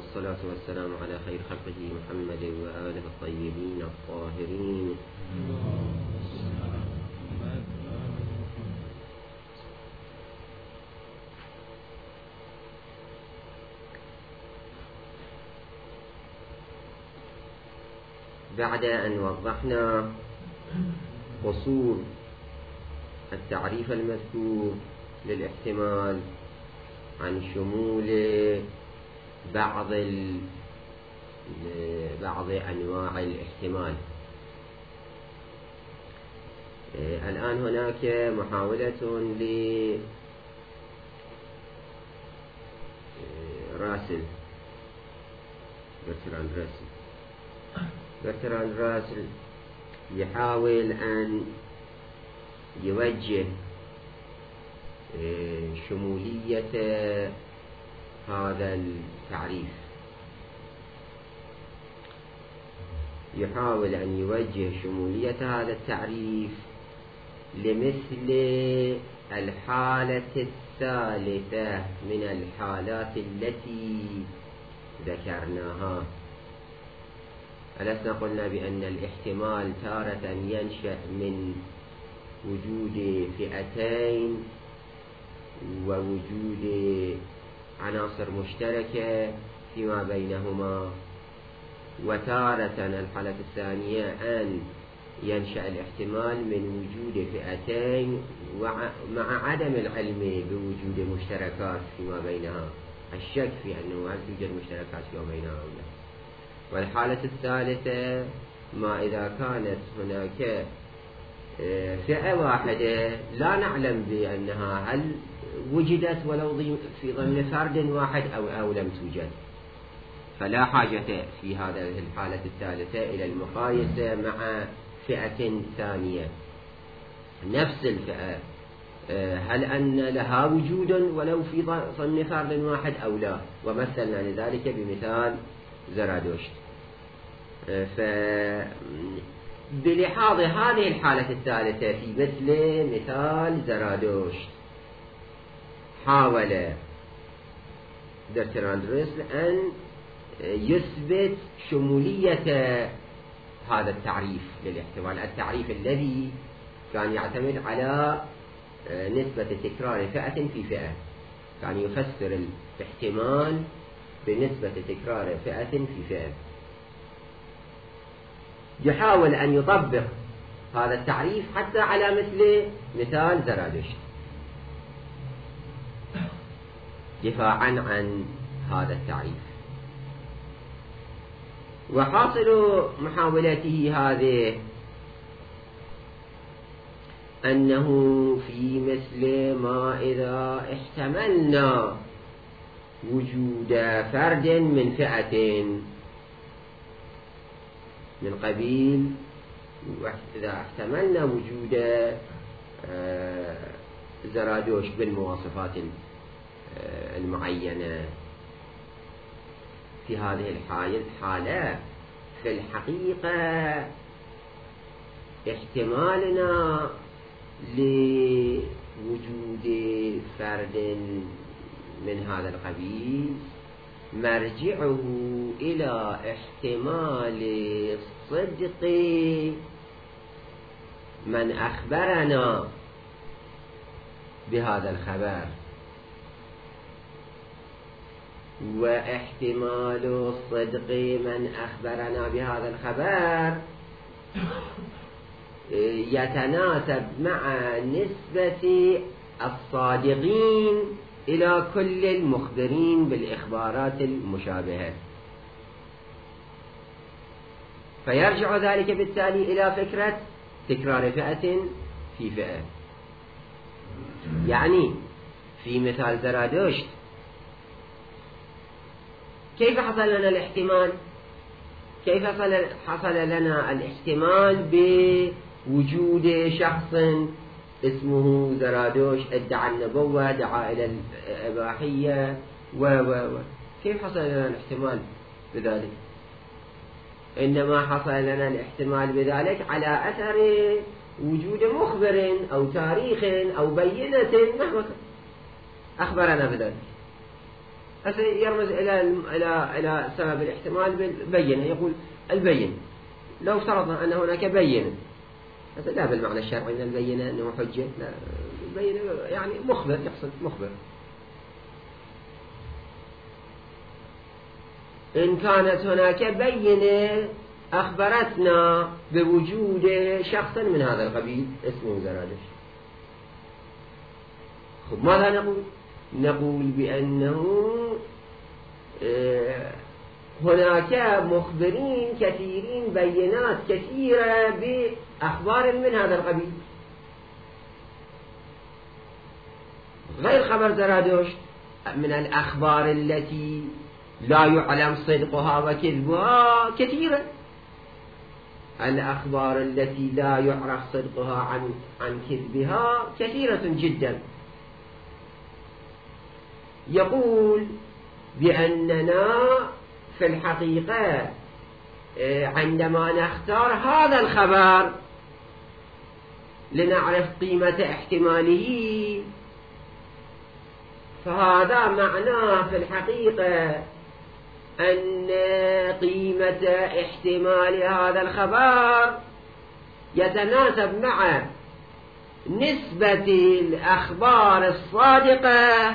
والصلاة والسلام على خير خلقه محمد وآله الطيبين الطاهرين. بعد أن وضحنا قصور التعريف المذكور للاحتمال عن شمول بعض أنواع الاحتمال، الآن هناك محاولة لراسل برتراند راسل يحاول أن يوجه شمولية هذا التعريف، يحاول أن يوجه شمولية هذا التعريف لمثل الحالة الثالثة من الحالات التي ذكرناها. ألسنا قلنا بأن الاحتمال تارة ينشأ من وجود فئتين ووجود عناصر مشتركة فيما بينهما، وتارة الحالة الثانية أن ينشأ الاحتمال من وجود فئتين مع عدم العلم بوجود مشتركات فيما بينها، الشك في أنه هل توجد مشتركات فيما بينها أو لا. والحالة الثالثة ما إذا كانت هناك فئة واحدة لا نعلم بأنها هل وجدت ولو في ضمن فرد واحد أو لم توجد، فلا حاجة في هذه الحالة الثالثة إلى المقايسة مع فئة ثانية نفس الفئة، هل أن لها وجود ولو في ضمن فرد واحد أو لا، ومثلنا لذلك بمثال زرادشت. بلحاظ هذه الحالة الثالثة في مثال زرادشت حاول برتراند راسل أن يثبت شمولية هذا التعريف للاحتمال، التعريف الذي كان يعتمد على نسبة تكرار فئة في فئة، كان يفسر الاحتمال بنسبة تكرار فئة في فئة. يحاول أن يطبق هذا التعريف حتى على مثال زرادشت دفاعا عن هذا التعريف. وحاصل محاولته هذه أنه في مثل ما إذا احتملنا وجود فرد من فئة من قبيل، إذا احتملنا وجود زرادشت بالمواصفات المعينة في هذه الحالة، في الحقيقة احتمالنا لوجود فرد من هذا القبيل مرجعه إلى احتمال صدق من أخبرنا بهذا الخبر، واحتمال صدق من أخبرنا بهذا الخبر يتناسب مع نسبة الصادقين إلى كل المخبرين بالإخبارات المشابهة، فيرجع ذلك بالتالي إلى فكرة تكرار فئة في فئة. يعني في مثال زرادشت كيف حصل لنا الاحتمال؟ كيف حصل لنا الاحتمال بوجود شخص اسمه زرادشت ادعى النبوة، دعا إلى الإباحية كيف حصل لنا الاحتمال بذلك؟ إنما حصل لنا الاحتمال بذلك على أثر وجود مخبر أو تاريخ أو بينة مهما أخبرنا بذلك. هسه يرمز إلى سبب الاحتمال بالبينة، يقول البين، لو افترضنا أن هناك بينة، هذا لا بالمعنى الشرعي من البينة أنه حجة، لا، البينة يعني مخبر، يقصد مخبر. إن كانت هناك بينة أخبرتنا بوجود شخص من هذا القبيل اسمه زرادشت، خب ماذا نقول؟ نقول بأنه هناك مخبرين كثيرين، بينات كثيرة بأخبار من هذا القبيل غير خبر زرادشت، من الأخبار التي لا يعلم صدقها وكذبها كثيرة، الأخبار التي لا يعرف صدقها عن كذبها كثيرة جدا. يقول بأننا في الحقيقة عندما نختار هذا الخبر لنعرف قيمة احتماله، فهذا معناه في الحقيقة أن قيمة احتمال هذا الخبر يتناسب مع نسبة الأخبار الصادقة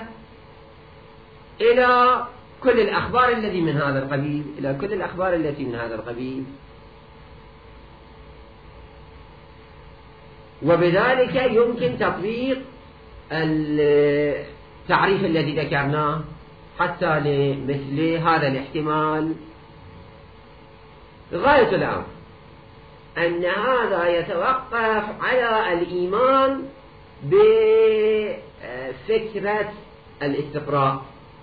إلى كل الأخبار التي من هذا القبيل، إلى كل الأخبار التي من هذا القبيل. وبذلك يمكن تطبيق التعريف الذي ذكرناه حتى لمثل هذا الاحتمال. غاية الأمر أن هذا يتوقف على الإيمان بفكرة الاستقراء،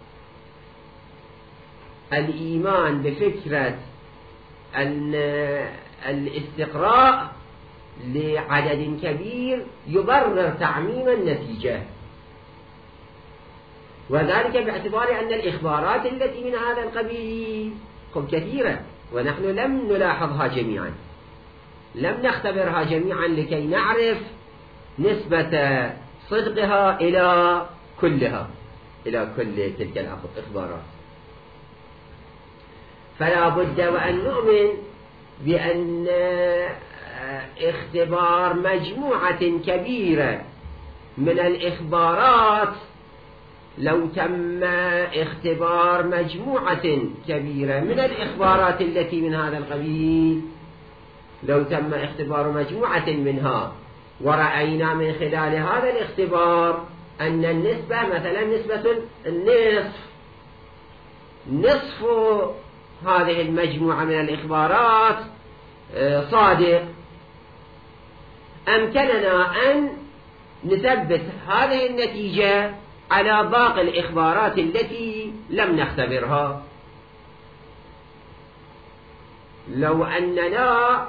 الإيمان بفكرة أن الاستقراء لعدد كبير يبرر تعميم النتيجة، وذلك باعتبار أن الإخبارات التي من هذا القبيل كثيرة، ونحن لم نلاحظها جميعا، لم نختبرها جميعا لكي نعرف نسبة صدقها إلى كلها، إلى كل تلك الإخبارات. فلا بد وأن نؤمن بأن اختبار مجموعة كبيرة من الإخبارات، لو تم اختبار مجموعة كبيرة من الإخبارات التي من هذا القبيل، لو تم اختبار مجموعة منها ورأينا من خلال هذا الاختبار أن النسبة مثلا نسبة نصف هذه المجموعة من الإخبارات صادق، أمكننا أن نثبت هذه النتيجة على باقي الإخبارات التي لم نختبرها. لو أننا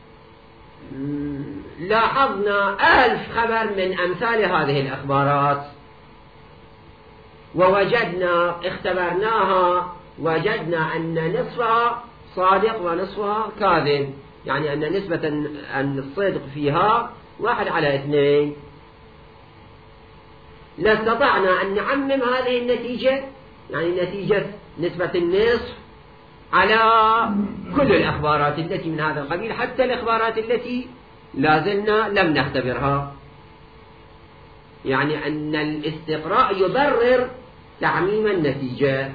لاحظنا 1000 خبر من أمثال هذه الأخبارات ووجدنا اختبرناها، وجدنا أن نصفها صادق ونصفها كاذب، يعني أن نسبة الصدق فيها 1/2، لاستطعنا أن نعمم هذه النتيجة، يعني نتيجة نسبة النصف، على كل الأخبارات التي من هذا القبيل، حتى الأخبارات التي لازلنا لم نختبرها. يعني أن الاستقراء يبرر تعميم النتيجة.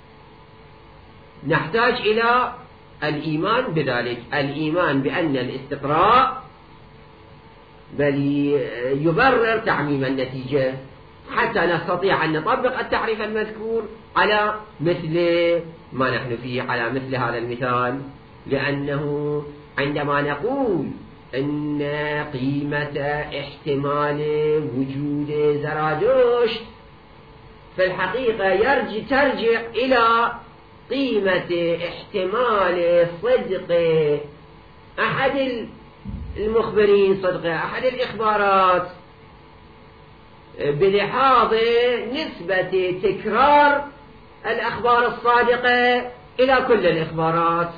نحتاج إلى الإيمان بذلك، الإيمان بأن الاستقراء بل يبرر تعميم النتيجة، حتى نستطيع أن نطبق التعريف المذكور على مثل ما نحن فيه، على مثل هذا المثال. لأنه عندما نقول أن قيمة احتمال وجود زرادشت في الحقيقة ترجع إلى قيمة احتمال صدق أحد المخبرين، صدق أحد الإخبارات، بلحاظ نسبة تكرار الأخبار الصادقة إلى كل الإخبارات.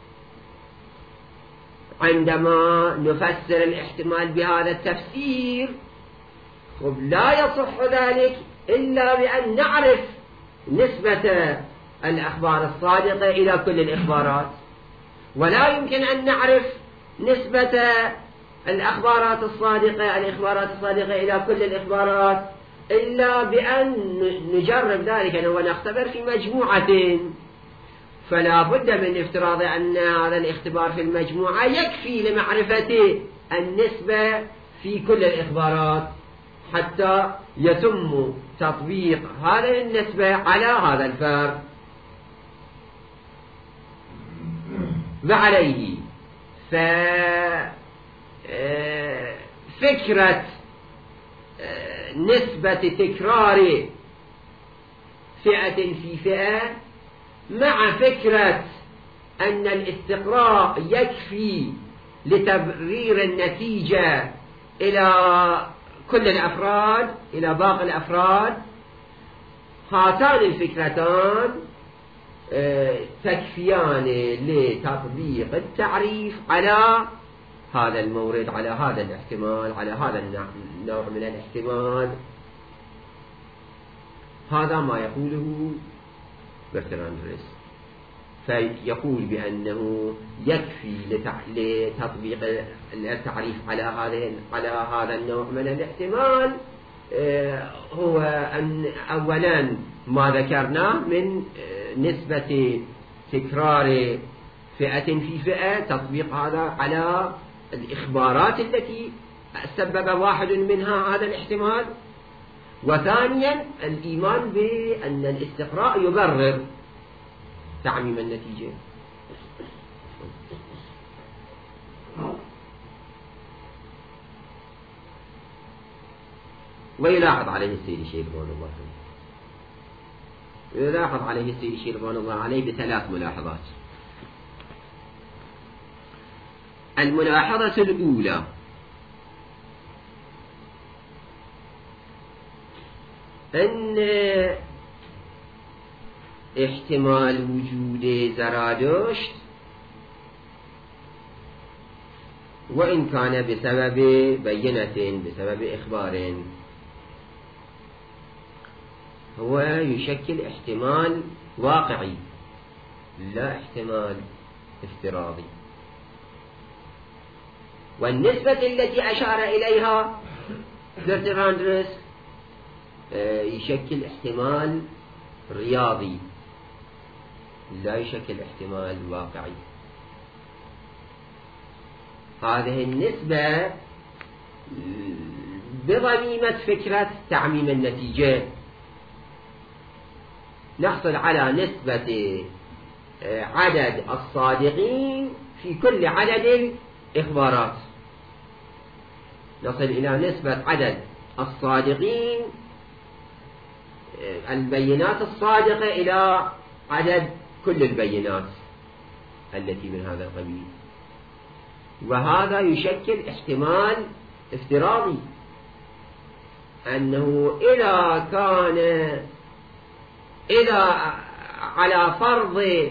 عندما نفسر الاحتمال بهذا التفسير لا يصح ذلك إلا بأن نعرف نسبة الأخبار الصادقة إلى كل الإخبارات، ولا يمكن أن نعرف نسبة الأخبارات الصادقة إلى كل الإخبارات إلا بأن نجرب ذلك ونختبر في مجموعة. فلا بد من افتراض أن هذا الاختبار في المجموعة يكفي لمعرفة النسبة في كل الإخبارات حتى يتم تطبيق هذه النسبة على هذا الفرد. وعليه ففكرة نسبة تكرار فئة في فئة مع فكرة أن الاستقراء يكفي لتبرير النتيجة إلى كل الأفراد، إلى باقي الأفراد، هاتان الفكرتان تكفيان لتطبيق التعريف على هذا المورد، على هذا الاحتمال، على هذا النوع من الاحتمال. هذا ما يقوله برتراند راسل، فيقول بأنه يكفي لتطبيق التعريف على هذا النوع من الاحتمال هو أن أولا ما ذكرناه من نسبة تكرار فئة في فئة، تطبيق هذا على الإخبارات التي سبب واحد منها هذا الاحتمال. وثانيا الإيمان بأن الاستقراء يبرر تعميم النتيجة. ويلاحظ عليه السيد الشيخ رضوان الله عليه بثلاث ملاحظات. الملاحظة الأولى أن احتمال وجود زرادشت وإن كان بسبب بينة، بسبب إخبار، هو يشكل احتمال واقعي لا احتمال افتراضي. والنسبة التي أشار إليها برتراند راسل يشكل احتمال رياضي لا يشكل احتمال واقعي. هذه النسبة بضميمة فكرة تعميم النتيجة نحصل على نسبة عدد الصادقين في كل عدد الإخبارات، نصل إلى نسبة عدد الصادقين البينات الصادقة إلى عدد كل البينات التي من هذا القبيل. وهذا يشكل احتمال افتراضي أنه إذا على فرض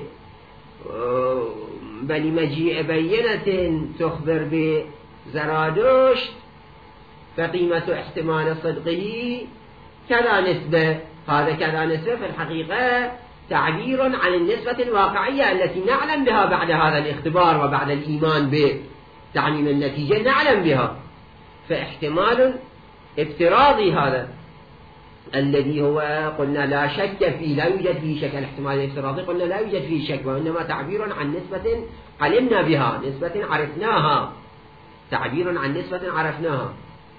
مجيء بينة تخبر بزرادشت فقيمة احتمال صدقه كذا نسبة. هذا كذا نسبة في الحقيقة تعبير عن النسبة الواقعية التي نعلم بها بعد هذا الاختبار وبعد الإيمان بتعميم النتيجة نعلم بها. فاحتمال افتراضي هذا الذي هو قلنا لا شك فيه، لا يوجد فيه شك. الاحتمال الافتراضي قلنا لا يوجد فيه شك، وإنما تعبير عن نسبة علمنا بها، نسبة عرفناها، تعبير عن نسبة عرفناها.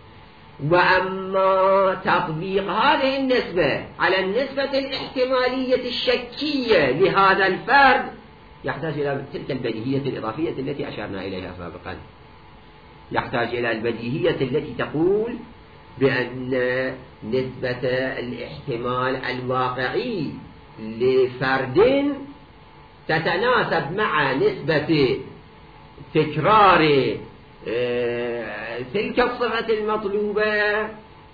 وأما تطبيق هذه النسبة على النسبة الاحتمالية الشكية لهذا الفرد يحتاج إلى تلك البديهية الإضافية التي أشرنا إليها سابقا، يحتاج إلى البديهية التي تقول بأن نسبة الاحتمال الواقعي لفرد تتناسب مع نسبة تكرار تلك الصفة المطلوبة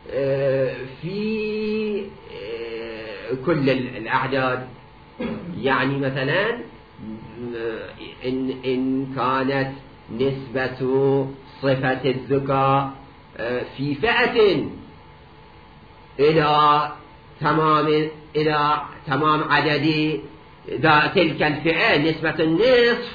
في كل الأعداد. يعني مثلا إن كانت نسبة صفة الذكاء في فئة إلى تمام إلى تمام عدد تلك الفئة نسبة النصف،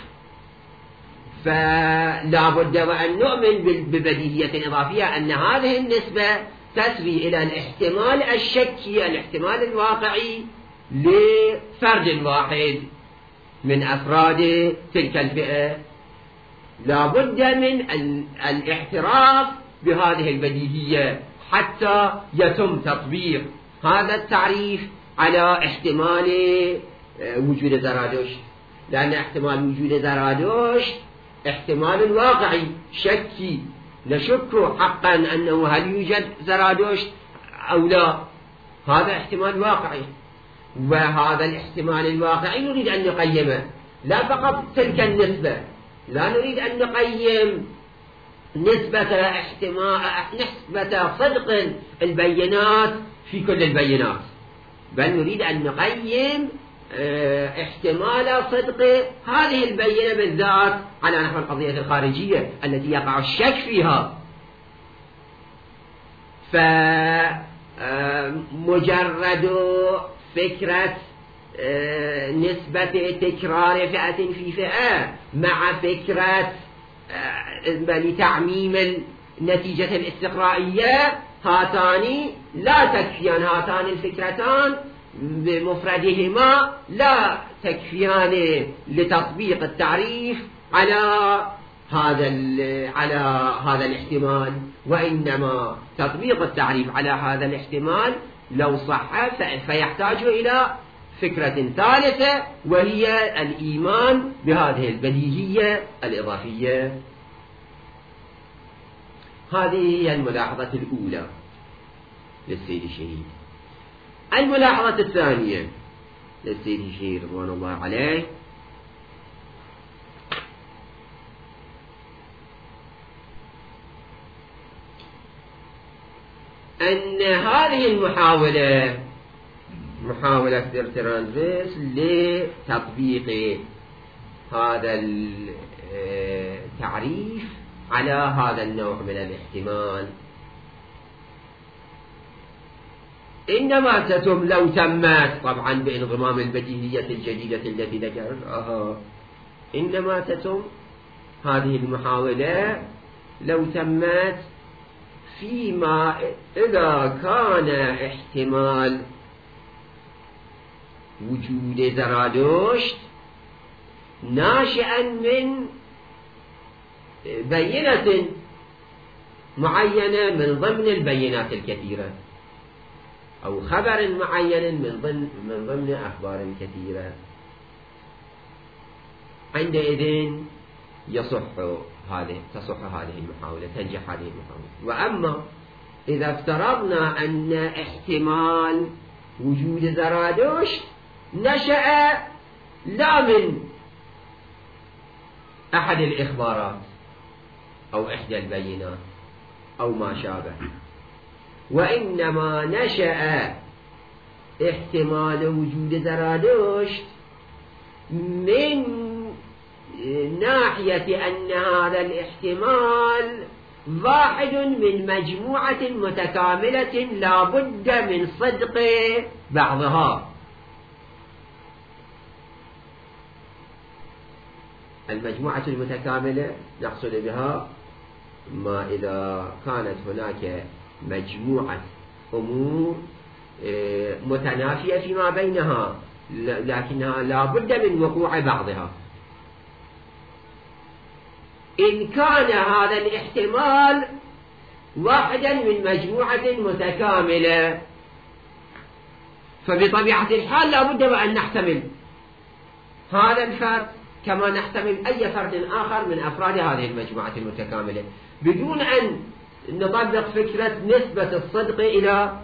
فلا بد وأن نؤمن ببديهية إضافية أن هذه النسبة تسري إلى الاحتمال الشكي، الاحتمال الواقعي لفرد واحد من أفراد تلك الفئة. لا بد من الاعتراف بهذه البديهية حتى يتم تطبيق هذا التعريف على احتمال وجود زرادشت، لأن احتمال وجود زرادشت احتمال واقعي شكي، نشك حقا أنه هل يوجد زرادشت أو لا، هذا احتمال واقعي، وهذا الاحتمال الواقعي نريد أن نقيمه، لا فقط تلك النسبة، لا نريد أن نقيم نسبة صدق البينات في كل البينات، بل نريد أن نقيم احتمال صدق هذه البينة بالذات على نحو القضية الخارجية التي يقع الشك فيها. فمجرد فكرة نسبة تكرار فئة في فئة مع فكرة لتعميم النتيجة الاستقرائية، هاتان لا تكفيان، هاتان الفكرتان بمفردهما لا تكفيان لتطبيق التعريف على هذا الاحتمال، وإنما تطبيق التعريف على هذا الاحتمال لو صح فيحتاج إلى فكرة ثالثة، وهي الإيمان بهذه البديهية الإضافية. هذه هي الملاحظة الأولى للسيد الشهيد. الملاحظة الثانية للسيد الشهيد رضوان الله عليه أن هذه المحاولة محاولة برتراندرس لتطبيق هذا التعريف على هذا النوع من الاحتمال إنما تتم لو تمت، طبعا بانضمام البديهية الجديدة التي ذكرناها، إنما تتم هذه المحاولة لو تمت فيما إذا كان احتمال وجود زرادشت ناشئا من بينة معينة من ضمن البينات الكثيرة، أو خبر معين من ضمن أخبار كثيرة، عندئذ تصح هذه المحاولة، تنجح هذه المحاولة. وأما إذا افترضنا أن احتمال وجود زرادشت نشأ لا من أحد الإخبارات أو إحدى البينات أو ما شابه، وإنما نشأ احتمال وجود زرادشت من ناحية أن هذا الاحتمال واحد من مجموعة متكاملة لا بد من صدق بعضها. المجموعة المتكاملة نقصد بها ما إذا كانت هناك مجموعة أمور متنافية فيما بينها لكنها لا بد من وقوع بعضها. إن كان هذا الاحتمال واحدا من مجموعة متكاملة فبطبيعة الحال لا بد وأن نحتمل هذا الفرد كما نحتمل أي فرد آخر من أفراد هذه المجموعة المتكاملة، بدون أن نطبق فكرة نسبة الصدق إلى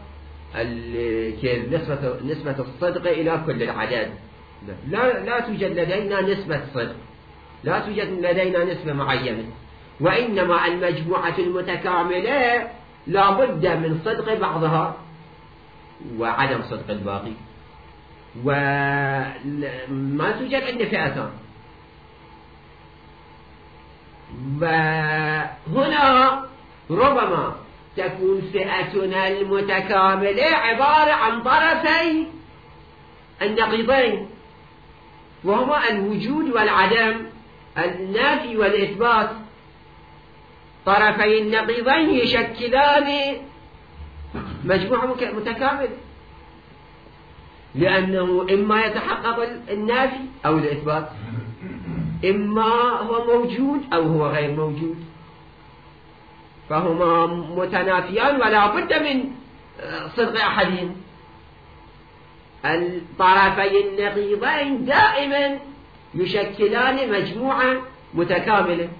نسبة الصدق إلى كل العدد. لا توجد لدينا نسبة صدق، لا توجد لدينا نسبة معينة، وإنما المجموعة المتكاملة لا بد من صدق بعضها وعدم صدق الباقي، وما توجد عند فئتان. وهنا ربما تكون فئتنا المتكاملة عبارة عن طرفي النقيضين، وهما الوجود والعدم، النافي والإثبات. طرفي النقيضين يشكلان مجموعة متكاملة، لأنه إما يتحقق النافي أو الإثبات، إما هو موجود أو هو غير موجود، فهما متنافيان ولا بد من صدق أحدهم. الطرفي النقيضين دائما يشكلان مجموعة متكاملة.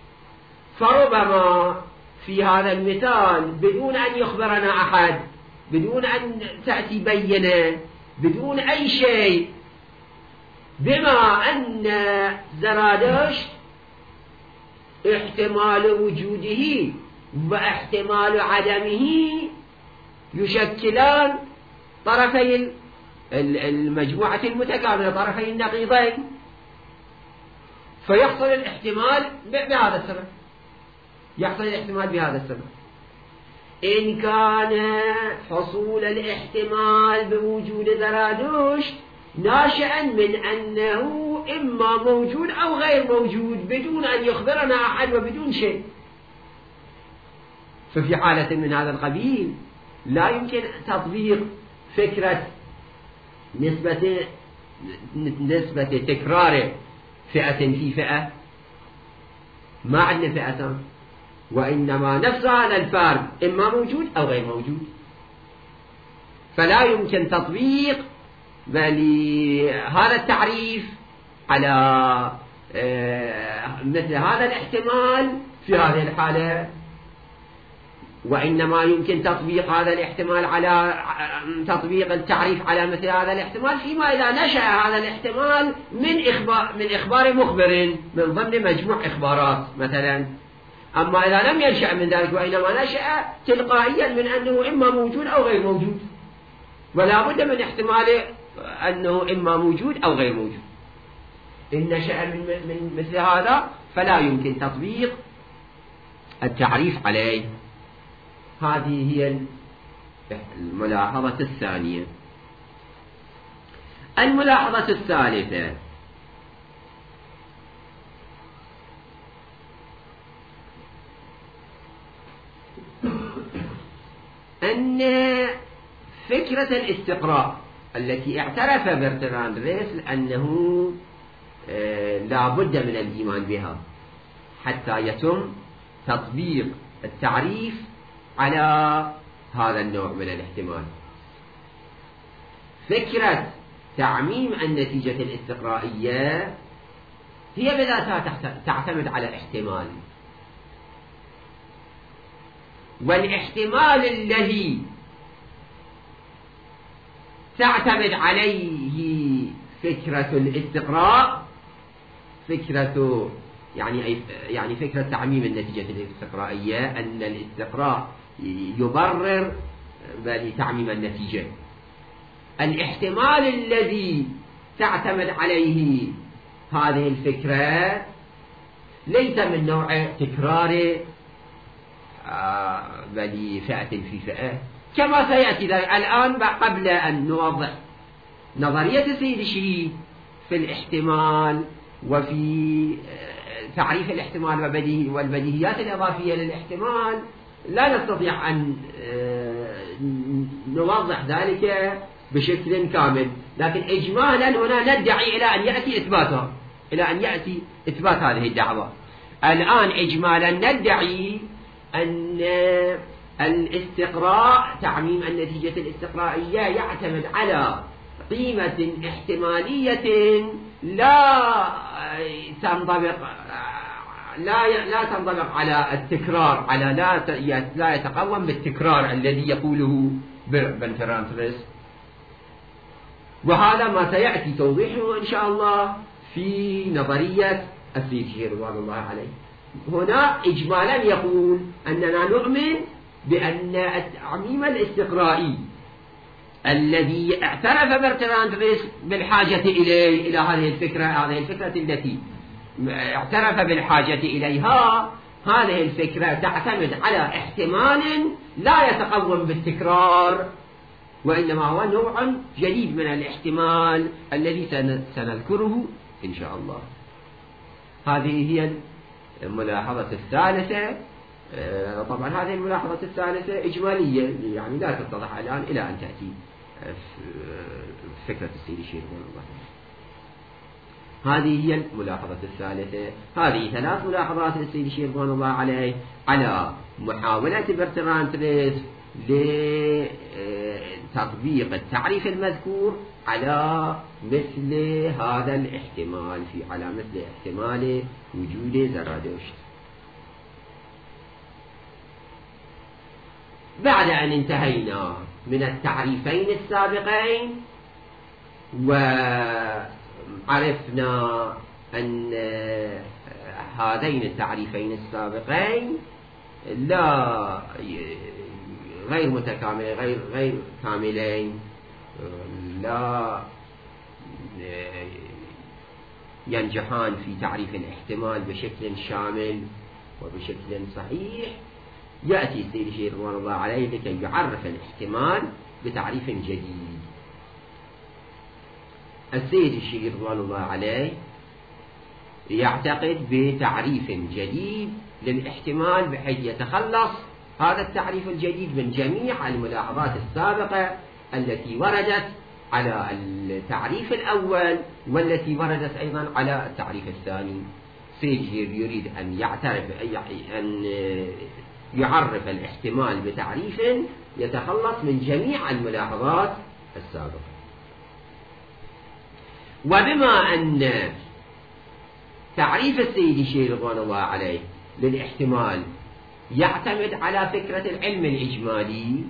فربما في هذا المثال بدون أن يخبرنا أحد، بدون أن تأتي بينة، بدون أي شيء، بما أن زرادشت احتمال وجوده واحتمال عدمه يشكلان طرفي المجموعة المتكاملة، طرفي النقيضين، فيحصل الاحتمال بهذا السبب، يحصل الاحتمال بهذا السبب. إن كان حصول الاحتمال بوجود زرادشت ناشئا من أنه إما موجود أو غير موجود بدون أن يخبرنا أحد وبدون شيء، ففي حالة من هذا القبيل لا يمكن تطبيق فكرة نسبة تكرار فئة في فئة. ما عندنا فئتان، وإنما نفس هذا الفرد إما موجود أو غير موجود، فلا يمكن تطبيق هذا التعريف على مثل هذا الاحتمال في هذه الحالة، وإنما يمكن تطبيق هذا الاحتمال على تطبيق التعريف على مثل هذا الاحتمال فيما إذا نشأ هذا الاحتمال من إخبار مخبر من ضمن مجموع إخبارات مثلا. أما إذا لم ينشأ من ذلك وإنما نشأ تلقائيا من أنه إما موجود أو غير موجود، ولا بد من احتمال أنه إما موجود أو غير موجود، إن نشأ من مثل هذا فلا يمكن تطبيق التعريف عليه. هذه هي الملاحظة الثانية. الملاحظة الثالثة: أن فكرة الاستقراء التي اعترف برتراند ريسل أنه لا بد من الإيمان بها حتى يتم تطبيق التعريف على هذا النوع من الاحتمال. فكرة تعميم النتيجة الاستقرائية هي بذاتها تعتمد على احتمال، والاحتمال الذي تعتمد عليه فكرة الاستقراء يعني فكرة تعميم النتيجة الاستقرائية أن الاستقراء يبرر تعميم النتيجة. الاحتمال الذي تعتمد عليه هذه الفكرة ليس من نوع تكرار بل فئة في فئة، كما سيأتي الآن قبل أن نوضح نظرية السيد الشهيد في الاحتمال وفي تعريف الاحتمال والبديهيات الإضافية للاحتمال. لا نستطيع أن نوضح ذلك بشكل كامل، لكن إجمالا هنا ندعي إلى أن يأتي إثباتها، إلى أن يأتي إثبات هذه الدعوة. الآن إجمالا ندعي أن الاستقراء تعميم النتيجة الاستقرائية يعتمد على قيمة احتمالية لا تنطبق على التكرار، على لا يتقوم بالتكرار الذي يقوله برتراند ريسل. وهذا ما سيأتي توضيحه إن شاء الله في نظرية السيد الشهيد رضوان الله عليه. هنا إجمالا يقول أننا نؤمن بأن التعميم الاستقرائي الذي اعترف برتراند ريسل بالحاجة إليه، إلى هذه الفكرة التي اعترف بالحاجة إليها، هذه الفكرة تعتمد على احتمال لا يتقوم بالتكرار وإنما هو نوع جديد من الاحتمال الذي سنذكره إن شاء الله. هذه هي الملاحظة الثالثة. طبعا هذه الملاحظة الثالثة إجمالية، يعني لا تتضح الآن إلى أن تأتي فكرة السيد الشيخ رضوان الله. هذه هي الملاحظة الثالثة. هذه 3 ملاحظات للسيد الشيخ رضوان الله عليه على محاولة برتراند ريسل لتطبيق التعريف المذكور على مثل هذا الاحتمال، على مثل احتمال وجود زرادشت. بعد أن انتهينا من التعريفين السابقين وعرفنا أن هذين التعريفين السابقين غير متكاملين، غير كاملين، لا ينجحان في تعريف الاحتمال بشكل شامل وبشكل صحيح، يأتي السيد الشيخ رضوان الله عليه لكي يعرف الاحتمال بتعريف جديد. السيد الشيخ رضوان الله عليه يعتقد بتعريف جديد للاحتمال بحيث يتخلص هذا التعريف الجديد من جميع الملاحظات السابقة التي وردت على التعريف الأول والتي وردت أيضا على التعريف الثاني. السيد يريد أن يعرف الاحتمال بتعريف يتخلص من جميع الملاحظات السابقة. وبما أن تعريف السيد الشيخ رضوان الله عليه للاحتمال يعتمد على فكرة العلم الإجمالي،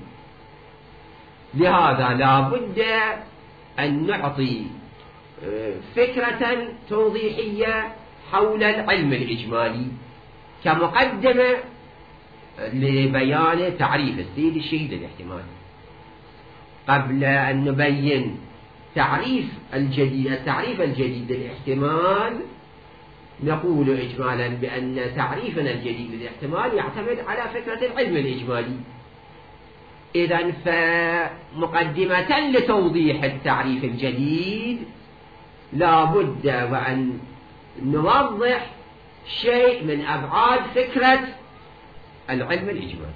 لهذا لا بد أن نعطي فكرة توضيحية حول العلم الإجمالي كمقدمة لبيان تعريف السيد الشيخ للاحتمال. قبل أن نبين التعريف الجديد للاحتمال، نقول إجمالا بأن تعريفنا الجديد للاحتمال يعتمد على فكرة العلم الإجمالي. إذن فمقدمة لتوضيح التعريف الجديد لا بد وأن نوضح شيء من أبعاد فكرة العلم الإجمالي.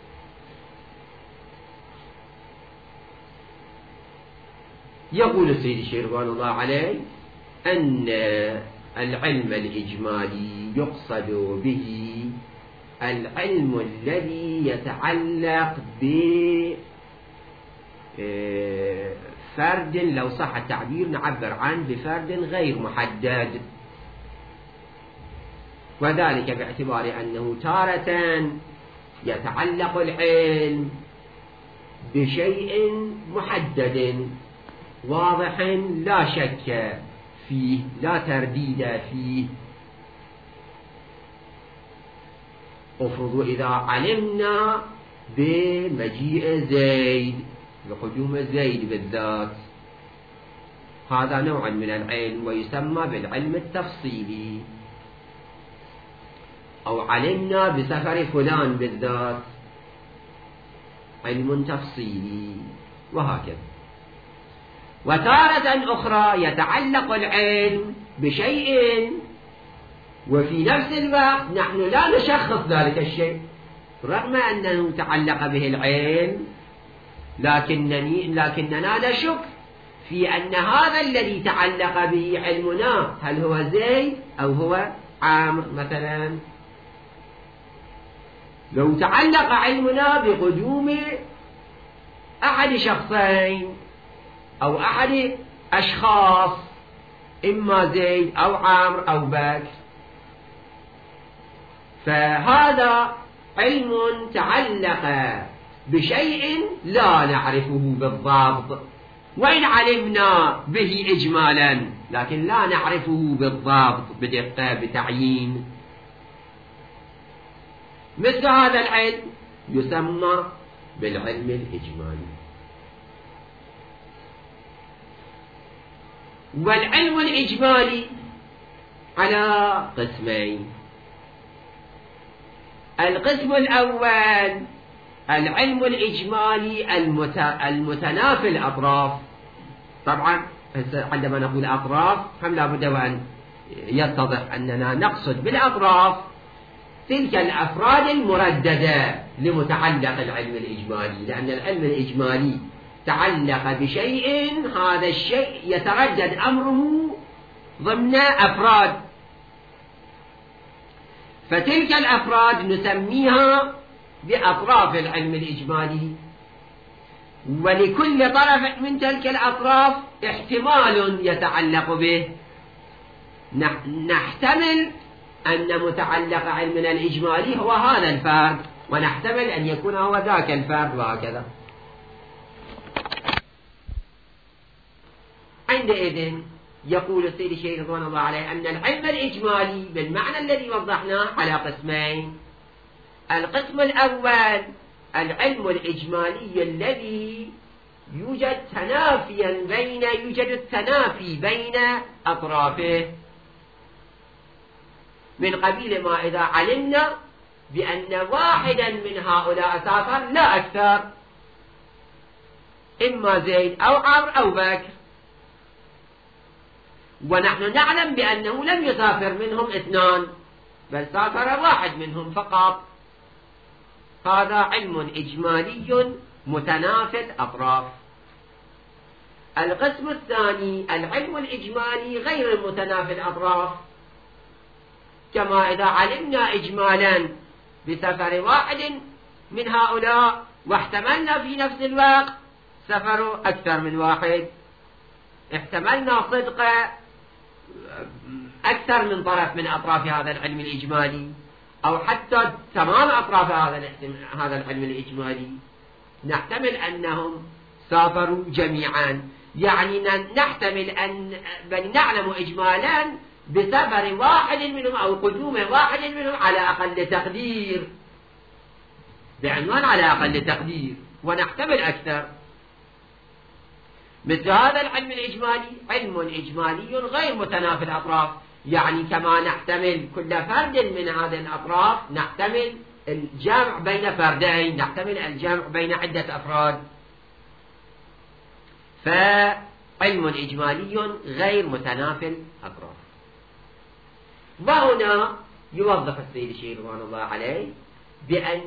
يقول السيد الشيخ رضوان الله عليه أن العلم الإجمالي يقصد به العلم الذي يتعلق بفرد، لو صح التعبير نعبر عنه بفرد غير محدد، وذلك باعتبار أنه تارة يتعلق العلم بشيء محدد واضح لا شك فيه لا ترديد فيه. افرضوا إذا علمنا بمجيء زيد، بقدوم زيد بالذات، هذا نوع من العلم ويسمى بالعلم التفصيلي. أو علمنا بسفر فلان بالذات، علم تفصيلي، وهكذا. وتارة أخرى يتعلق العلم بشيء وفي نفس الوقت نحن لا نشخص ذلك الشيء رغم أنه تعلق به العلم، لكننا نشك في أن هذا الذي تعلق به علمنا هل هو زيد أو هو عامر مثلا. لو تعلق علمنا بقدوم أحد شخصين أو أحد أشخاص، إما زيد أو عامر أو بكر، فهذا علم تعلق بشيء لا نعرفه بالضبط، وإن علمنا به إجمالا لكن لا نعرفه بالضبط بدقة بتعيين. مثل هذا العلم يسمى بالعلم الإجمالي. والعلم الإجمالي على قسمين. القسم الأول العلم الإجمالي المتنافي الأطراف. طبعا عندما نقول أطراف هم لابد وأن يتضح أننا نقصد بالأطراف تلك الأفراد المرددة لمتعلق العلم الإجمالي، لأن العلم الإجمالي تعلق بشيء، هذا الشيء يتردد أمره ضمن أفراد، فتلك الأفراد نسميها بأطراف العلم الإجمالي، ولكل طرف من تلك الأطراف احتمال يتعلق به. نحتمل أن متعلق علمنا الإجمالي هو هذا الفرد، ونحتمل أن يكون هو ذاك الفرد، وهكذا. عندئذ يقول السيد الشيخ رضوان الله عليه أن العلم الإجمالي بالمعنى الذي وضحناه على قسمين. القسم الأول العلم الإجمالي الذي يوجد التنافي بين أطرافه، من قبيل ما إذا علمنا بأن واحدا من هؤلاء سافر لا أكثر، إما زيد أو عمرو أو بكر، ونحن نعلم بأنه لم يسافر منهم اثنان بل سافر واحد منهم فقط، هذا علم إجمالي متنافي الأطراف. القسم الثاني العلم الإجمالي غير المتنافي الأطراف، كما إذا علمنا إجمالا بسفر واحد من هؤلاء واحتملنا في نفس الوقت سفر أكثر من واحد، احتملنا صدق أكثر من طرف من أطراف هذا العلم الإجمالي، أو حتى تمام أطراف هذا العلم الإجمالي، نحتمل أنهم سافروا جميعا، يعني نحتمل أن بل نعلم إجمالا بسفر واحد منهم أو قدوم واحد منهم على أقل تقدير، بعنوان على أقل تقدير، ونحتمل أكثر. مثل هذا العلم الإجمالي علم إجمالي غير متنافي الأطراف، يعني كما نحتمل كل فرد من هذه الأطراف نحتمل الجمع بين فردين، نحتمل الجمع بين عدة أفراد، فعلم إجمالي غير متنافي الأطراف. وهنا يوضح السيد الشيخ رضوان الله عليه بأن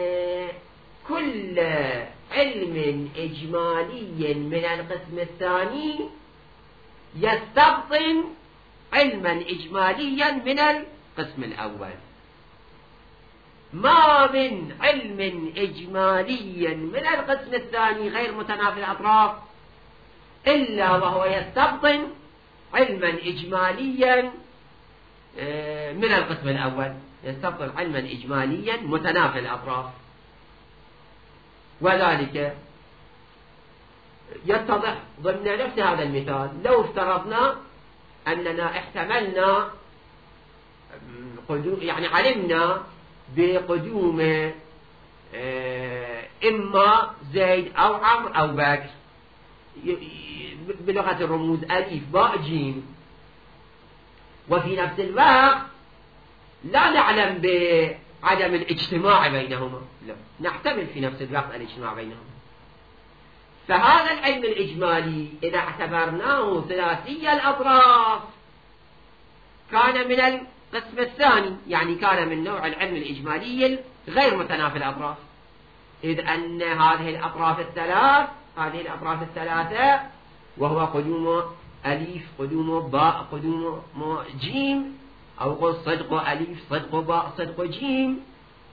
كل علم إجمالي من القسم الثاني يستبطن علما إجماليا من القسم الأول. ما من علم إجمالي من القسم الثاني غير متنافي الأطراف إلا وهو يستبطن علما إجماليا من القسم الأول، يستبطن علما إجماليا متنافي الأطراف. وذلك يتضح ضمن نفس هذا المثال. لو افترضنا أننا احتملنا يعني علمنا بقدوم إما زيد أو عمرو أو بكر، بلغة الرموز ألف باء جيم، وفي نفس الوقت لا نعلم بعدم الاجتماع بينهما، لا نحتمل في نفس الوقت الاجتماع بينهما. فهذا العلم الإجمالي إذا اعتبرناه ثلاثي الأطراف كان من القسم الثاني، يعني كان من نوع العلم الإجمالي غير متنافي الأطراف، إذ أن هذه الأطراف الثلاثة وهو قدوم ألف قدوم باء قدوم جيم، أو قل صدق ألف صدق باء صدق جيم،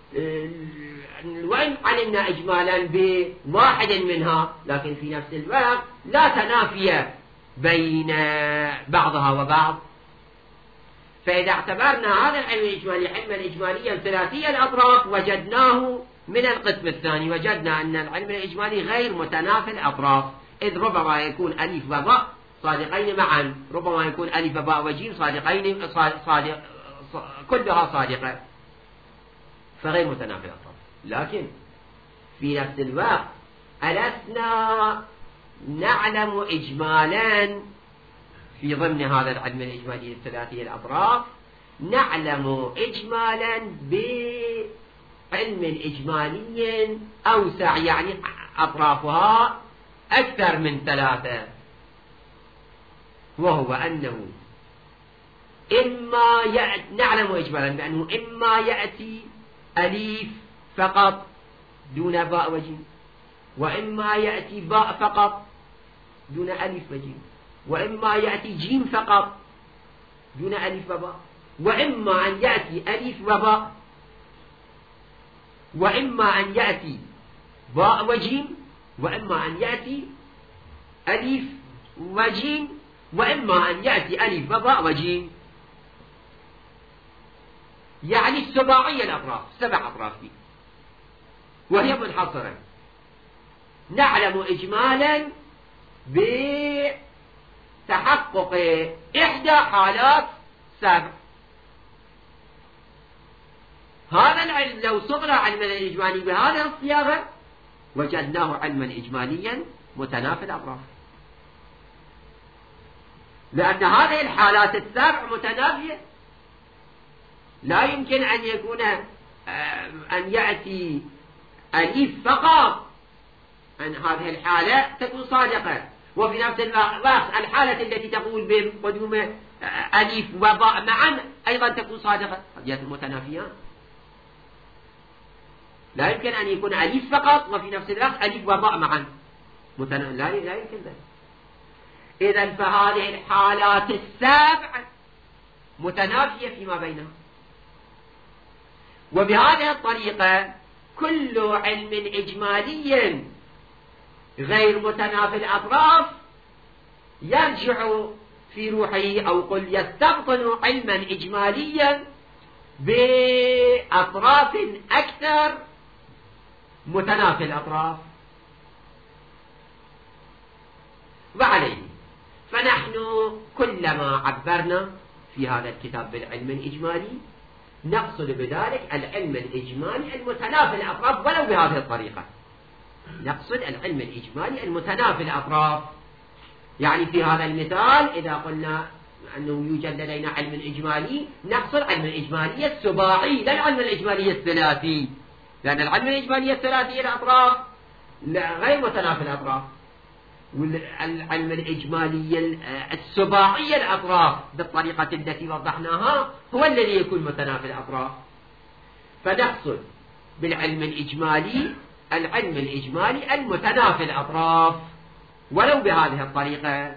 وإن علمنا إجمالا بواحد منها لكن في نفس الوقت لا تنافي بين بعضها وبعض. فإذا اعتبرنا هذا العلم الإجمالي علما إجماليا ثلاثي الأطراف وجدناه من القسم الثاني، وجدنا أن العلم الإجمالي غير متنافي الأطراف، إذ ربما يكون ألف وباء صادقين معا، ربما يكون ألف وباء وجيم صادقين كلها صادقة، فغير متنافي الأطراف. لكن في نفس الوقت ألسنا نعلم إجمالا في ضمن هذا العلم الإجمالي الثلاثي الأطراف، نعلم إجمالا بعلم علم إجمالي أوسع، يعني أطرافها أكثر من 3، وهو أنه إما نعلم إجمالا بأنه إما يأتي أليف فقط دون باء وجيم، وإما يأتي باء فقط دون ألف وجيم، وإما يأتي جيم فقط دون ألف وباء، وإما أن يأتي ألف وباء، وإما أن يأتي باء وجيم، وإما أن يأتي ألف وجيم، وإما أن يأتي ألف وباء وجيم. يعني السباعية الأطراف، 7 أطراف فيه، وهي منحصرة. نعلم إجمالا بتحقق إحدى حالات 7. هذا العلم لو صغر علما إجمالي بهذه الصياغة وجدناه علما إجماليا متنافي الأطراف، لأن هذه الحالات 7 متنافية. لا يمكن أن يكون أن يأتي أليف فقط، أن هذه الحالة تكون صادقة، وفي نفس الوقت الحالة التي تقول بقدوم أليف وباء معا أيضا تكون صادقة، قد متنافيان. لا يمكن أن يكون أليف فقط وفي نفس الوقت أليف وباء معا لا يمكن ذلك. إذن فهذه الحالات 7 متنافية فيما بينها. وبهذه الطريقة كل علم إجمالي غير متنافي الأطراف يرجع في روحه، أو قل يستبطن علما إجماليا بأطراف أكثر متنافي الأطراف. وعليه فنحن كلما عبرنا في هذا الكتاب بالعلم الإجمالي نقصد بذلك العلم الإجمالي المتنافي الأطراف ولو بهذه الطريقة. نقصد العلم الإجمالي المتنافي الأطراف. يعني في هذا المثال إذا قلنا أنه يوجد لدينا علم إجمالي نقصد علم الإجمالي السباعي لا العلم الإجمالي الثلاثي، لأن العلم الإجمالي الثلاثي الأطراف غير متنافي الأطراف، والعلم الإجمالي السباعي الأطراف بالطريقة التي وضحناها هو الذي يكون متنافي الأطراف. فنقصد بالعلم الإجمالي العلم الإجمالي المتنافي الأطراف ولو بهذه الطريقة.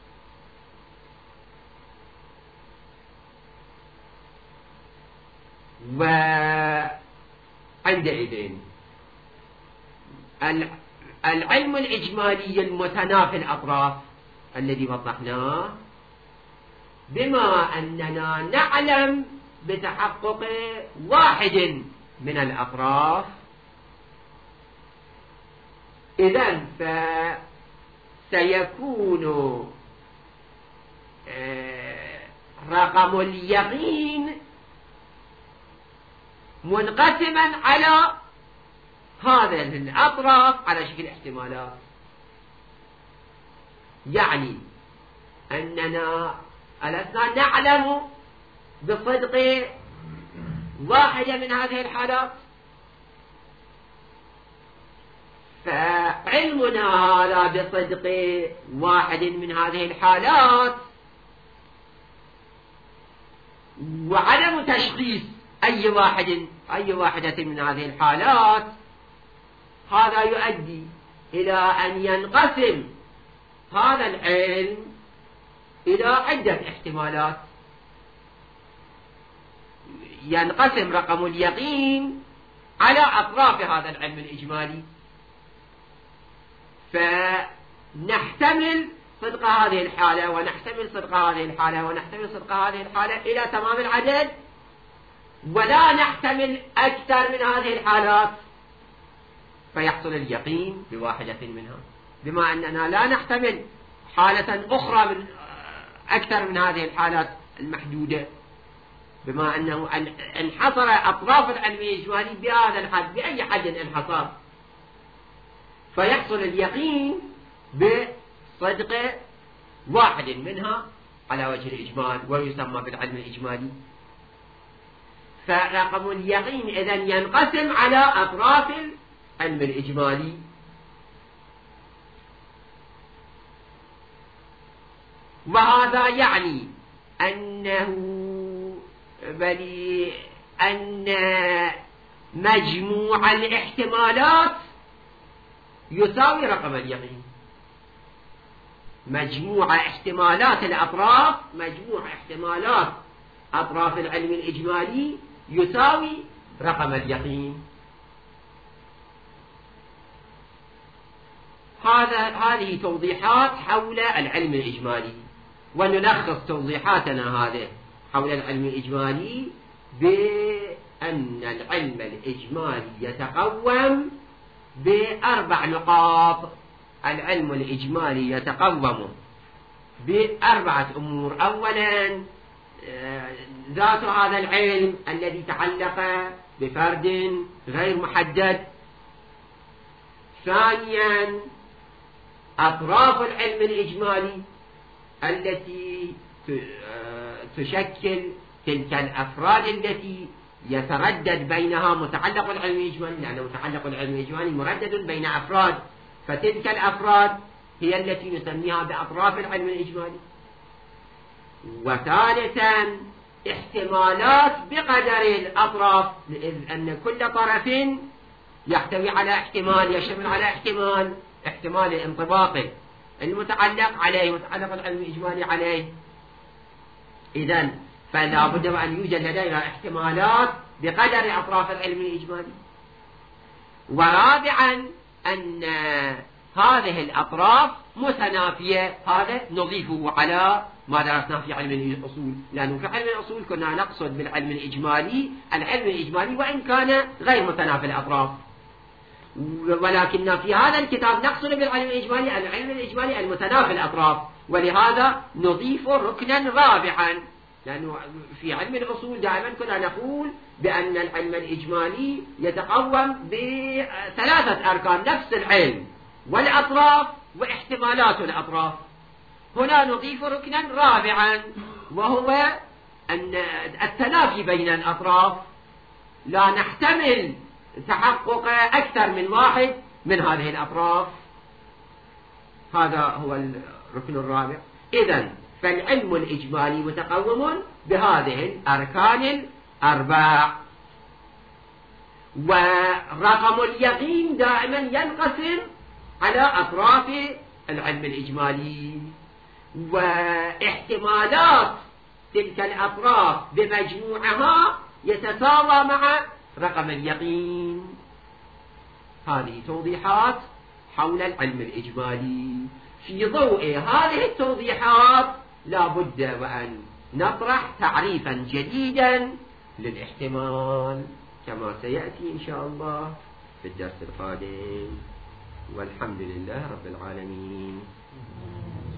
وعندئذ العلم الإجمالي المتنافي الأطراف الذي وضحناه بما أننا نعلم بتحقق واحد من الأطراف، إذن فسيكون رقم اليقين منقسما على هذه الأطراف على شكل احتمالات. يعني أننا لسنا نعلم بصدق واحدة من هذه الحالات، فعلمنا هذا بصدق واحد من هذه الحالات وعدم تشخيص أي واحدة من هذه الحالات هذا يؤدي إلى أن ينقسم هذا العلم إلى عدة احتمالات. ينقسم رقم اليقين على أطراف هذا العلم الإجمالي، فنحتمل صدق هذه الحالة ونحتمل صدق هذه الحالة ونحتمل صدق هذه الحالة إلى تمام العدد، ولا نحتمل أكثر من هذه الحالات فيحصل اليقين بواحدة منها. بما أننا لا نحتمل حالة أخرى من أكثر من هذه الحالات المحدودة، بما أنه انحصر أطراف العلم الإجمالي بهذا الحد، بأي حد انحصر، فيحصل اليقين بصدق واحد منها على وجه الإجمال ويسمى بالعلم الإجمالي. فرقم اليقين إذن ينقسم على أطراف العلم الإجمالي. وهذا يعني أن مجموع الاحتمالات يساوي رقم اليقين. مجموع احتمالات الأطراف، مجموع احتمالات أطراف العلم الإجمالي يساوي رقم اليقين. هذه توضيحات حول العلم الإجمالي، ونلخص توضيحاتنا هذه حول العلم الإجمالي بأن العلم الإجمالي يتقوم ب4 نقاط. العلم الإجمالي يتقوم ب4 أمور. أولا ذات هذا العلم الذي تعلق بفرد غير محدد. ثانيا أطراف العلم الإجمالي التي تشكل تلك الأفراد التي يتردد بينها متعلق العلم الإجمالي، لأن متعلق العلم الإجمالي مردد بين أفراد، فتلك الأفراد هي التي نسميها بأطراف العلم الإجمالي. وثالثا احتمالات بقدر الأطراف، إذ أن كل طرف يحتوي على احتمال، يشتمل على احتمال الانطباق المتعلق عليه، متعلق العلم الإجمالي عليه. إذن فلا بد أن يوجد لدينا احتمالات بقدر أطراف العلم الإجمالي. ورابعا أن هذه الأطراف متنافية. هذا نضيفه على ما درسناه في علم الأصول، لأنه في علم الأصول كنا نقصد بالعلم الإجمالي العلم الإجمالي وإن كان غير متنافي الأطراف، ولكن في هذا الكتاب نقصد بالعلم الإجمالي العلم الإجمالي المتنافي الأطراف، ولهذا نضيف ركنا رابعا. لأنه في علم الأصول دائما كنا نقول بأن العلم الإجمالي يتقوم ب3 أركان، نفس العلم والأطراف واحتمالات الأطراف. هنا نضيف ركنا رابعا، وهو أن التنافي بين الأطراف. لا نحتمل تحقق أكثر من واحد من هذه الأطراف. هذا هو الركن الرابع. إذن فالعلم الإجمالي متقوم بهذه الأركان ال4. ورقم اليقين دائما ينقسم على أطراف العلم الإجمالي، واحتمالات تلك الأطراف بمجموعها يتساوى مع رقم اليقين. هذه توضيحات حول العلم الإجمالي. في ضوء هذه التوضيحات لا بد وأن نطرح تعريفا جديدا للاحتمال كما سيأتي إن شاء الله في الدرس القادم. والحمد لله رب العالمين.